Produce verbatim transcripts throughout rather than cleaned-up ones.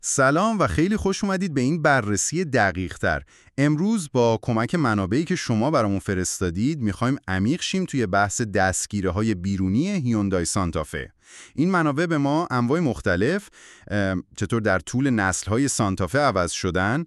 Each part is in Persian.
سلام و خیلی خوش اومدید به این بررسی دقیق تر. امروز با کمک منابعی که شما برامون فرستادید میخوایم عمیق شیم توی بحث دستگیره های بیرونی هیوندای سانتافه. این منابع به ما انواع مختلف چطور در طول نسل های سانتافه عوض شدن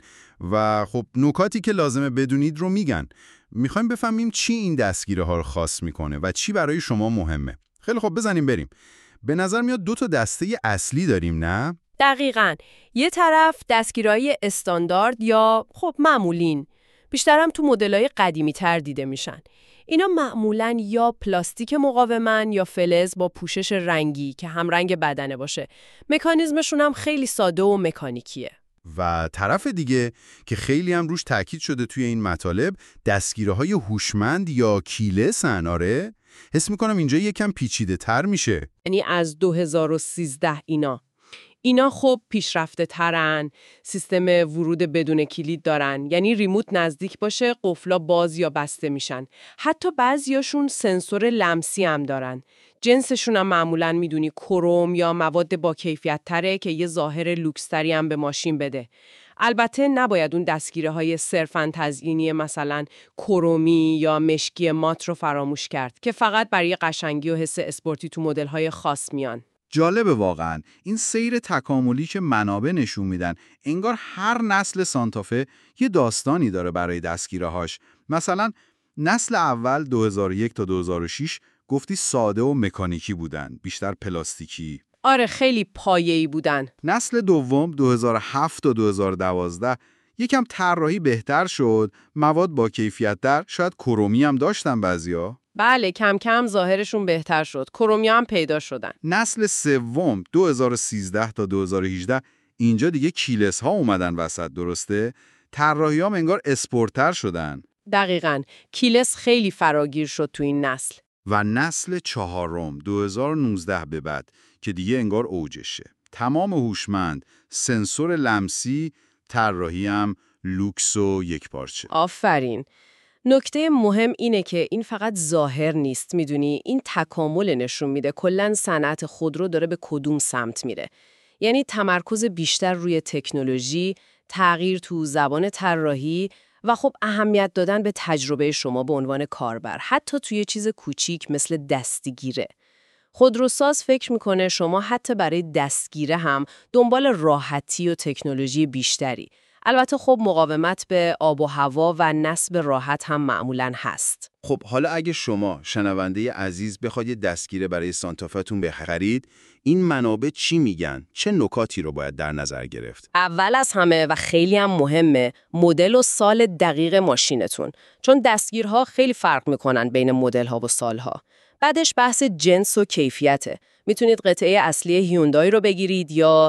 و خب نکاتی که لازمه بدونید رو میگن. میخوایم بفهمیم چی این دستگیره ها رو خاص میکنه و چی برای شما مهمه. خیلی خب بزنیم بریم. به نظر میاد دو تا دسته اصلی داریم، نه؟ دقیقاً. یه طرف دستگیرهای استاندارد یا خب معمولین. بیشترم تو مدل‌های قدیمی تر دیده میشن. اینا معمولاً یا پلاستیک مقاومن یا فلز با پوشش رنگی که همرنگ بدنه باشه. مکانیزمشون هم خیلی ساده و مکانیکیه. و طرف دیگه که خیلی هم روش تاکید شده توی این مطالب، دستگیره‌های هوشمند یا کیلسن. آره؟ حس می‌کنم اینجا یکم پیچیده تر میشه. یعنی از دو هزار و سیزده اینا. اینا خب پیشرفته ترن، سیستم ورود بدون کلید دارن، یعنی ریموت نزدیک باشه قفلا باز یا بسته میشن. حتی بعضیاشون سنسور لمسی هم دارن. جنسشون هم معمولاً میدونی کروم یا مواد با کیفیت تره که یه ظاهر لوکس‌تری هم به ماشین بده. البته نباید اون دستگیره های صرفاً تزیینی مثلا کرومی یا مشکی مات رو فراموش کرد که فقط برای قشنگی و حس اسپورتی تو مدل های خاص میان. جالبه واقعاً این سیر تکاملی که منابع نشون میدن. انگار هر نسل سانتافه یه داستانی داره برای دستگیره‌هاش. مثلا نسل اول دو هزار و یک تا دو هزار و شش گفتی ساده و مکانیکی بودن، بیشتر پلاستیکی. آره خیلی پایه‌ای بودن. نسل دوم دو هزار و هفت تا دو هزار و دوازده یکم طراحی بهتر شد، مواد با کیفیت‌تر، شاید کرومی هم داشتن بعضیا. بله کم کم ظاهرشون بهتر شد. کرومیا هم پیدا شدن. نسل سوم دو هزار و سیزده تا دو هزار و هجده اینجا دیگه کیلس ها اومدن وسط، درسته؟ طراحی هم انگار اسپورتر شدن. دقیقاً. کیلس خیلی فراگیر شد تو این نسل. و نسل چهارم دو هزار و نوزده به بعد که دیگه انگار اوجشه. تمام هوشمند، سنسور لمسی، طراحی هم لوکس و یک پارچه. آفرین. نکته مهم اینه که این فقط ظاهر نیست، میدونی، این تکامل نشون میده کلاً صنعت خودرو داره به کدوم سمت میره. یعنی تمرکز بیشتر روی تکنولوژی، تغییر تو زبان طراحی و خب اهمیت دادن به تجربه شما به عنوان کاربر، حتی توی چیز کوچیک مثل دستگیره. خودروساز فکر میکنه شما حتی برای دستگیره هم دنبال راحتی و تکنولوژی بیشتری. البته خب مقاومت به آب و هوا و نصب راحت هم معمولاً هست. خب حالا اگه شما شنونده عزیز بخواد یه دستگیره برای سانتافتون بخرید، این منابع چی میگن؟ چه نکاتی رو باید در نظر گرفت؟ اول از همه و خیلی هم مهمه مدل و سال دقیق ماشینتون، چون دستگیرها خیلی فرق میکنن بین مدل‌ها و سالها. بعدش بحث جنس و کیفیته. میتونید قطعه اصلی هیوندای رو بگیرید یا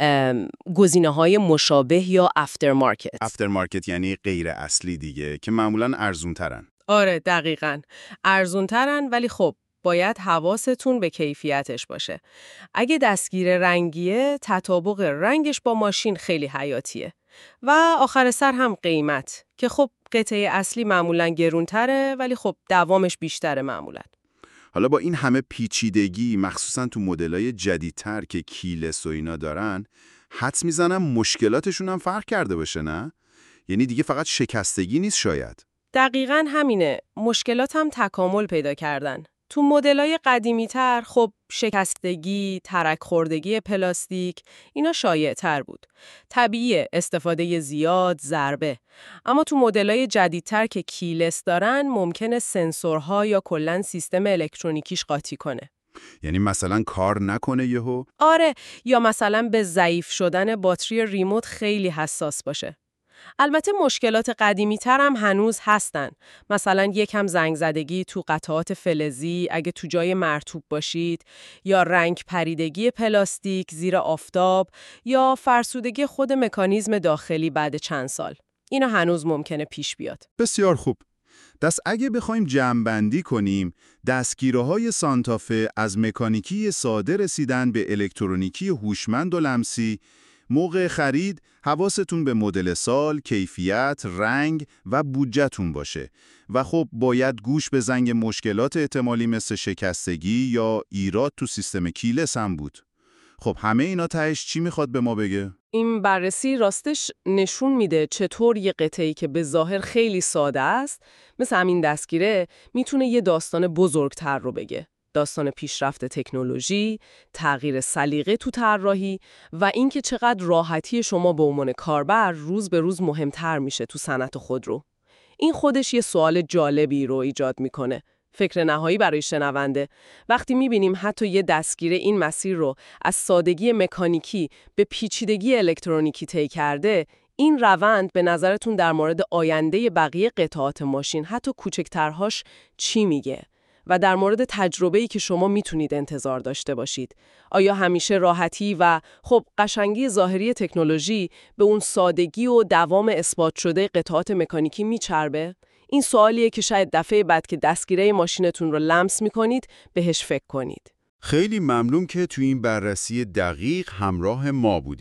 گزینه‌های مشابه یا افتر مارکت. افتر مارکت یعنی غیر اصلی دیگه که معمولاً ارزون‌ترن. آره دقیقاً. ارزون‌ترن ولی خب باید حواستون به کیفیتش باشه. اگه دستگیر رنگیه، تطابق رنگش با ماشین خیلی حیاتیه. و آخر سر هم قیمت که خب قطعه اصلی معمولاً گرونتره ولی خب دوامش بیشتره معمولاً. حالا با این همه پیچیدگی، مخصوصاً تو مدل‌های جدیدتر که کیلس و اینا دارن، حدس میزنم مشکلاتشون هم فرق کرده باشه، نه؟ یعنی دیگه فقط شکستگی نیست شاید. دقیقاً همینه. مشکلات هم تکامل پیدا کردن. تو مدل‌های قدیمی‌تر خب شکستگی، ترک خوردگی پلاستیک اینا شایع‌تر بود. طبیعیه استفاده زیاد، ضربه. اما تو مدل‌های جدیدتر که کیلس دارن ممکنه سنسورها یا کلاً سیستم الکترونیکیش قاطی کنه. یعنی مثلا کار نکنه یهو؟ آره، یا مثلا به ضعیف شدن باتری ریموت خیلی حساس باشه. البته مشکلات قدیمی تر هم هنوز هستن. مثلا یکم زنگ زدگی تو قطعات فلزی اگه تو جای مرطوب باشید، یا رنگ پریدگی پلاستیک زیر آفتاب، یا فرسودگی خود مکانیزم داخلی بعد چند سال. اینا هنوز ممکنه پیش بیاد. بسیار خوب. دست اگه بخوایم جمع‌بندی کنیم، دستگیره‌های سانتافه از مکانیکی ساده رسیدن به الکترونیکی هوشمند و لمسی. موقع خرید حواستون به مدل سال، کیفیت، رنگ و بودجه‌تون باشه و خب باید گوش به زنگ مشکلات احتمالی مثل شکستگی یا ایراد تو سیستم کیلس هم بود. خب همه اینا تهش چی میخواد به ما بگه؟ این بررسی راستش نشون میده چطور یه قطعه‌ای که به ظاهر خیلی ساده است، مثل همین دستگیره، میتونه یه داستان بزرگتر رو بگه. داستان پیشرفت تکنولوژی، تغییر سلیقه تو طراحی و اینکه چقدر راحتی شما به عنوان کاربر روز به روز مهمتر میشه تو صنعت خودرو. این خودش یه سوال جالبی رو ایجاد میکنه. فکر نهایی برای شنونده، وقتی میبینیم حتی یه دستگیره این مسیر رو از سادگی مکانیکی به پیچیدگی الکترونیکی طی کرده، این روند به نظرتون در مورد آینده بقیه قطعات ماشین، حتی کوچکترهاش، چی میگه؟ و در مورد تجربه‌ای که شما میتونید انتظار داشته باشید. آیا همیشه راحتی و خب قشنگی ظاهری تکنولوژی به اون سادگی و دوام اثبات شده قطعات مکانیکی میچربه؟ این سوالیه که شاید دفعه بعد که دستگیره ماشینتون رو لمس میکنید بهش فکر کنید. خیلی ممنون که تو این بررسی دقیق همراه ما بودید.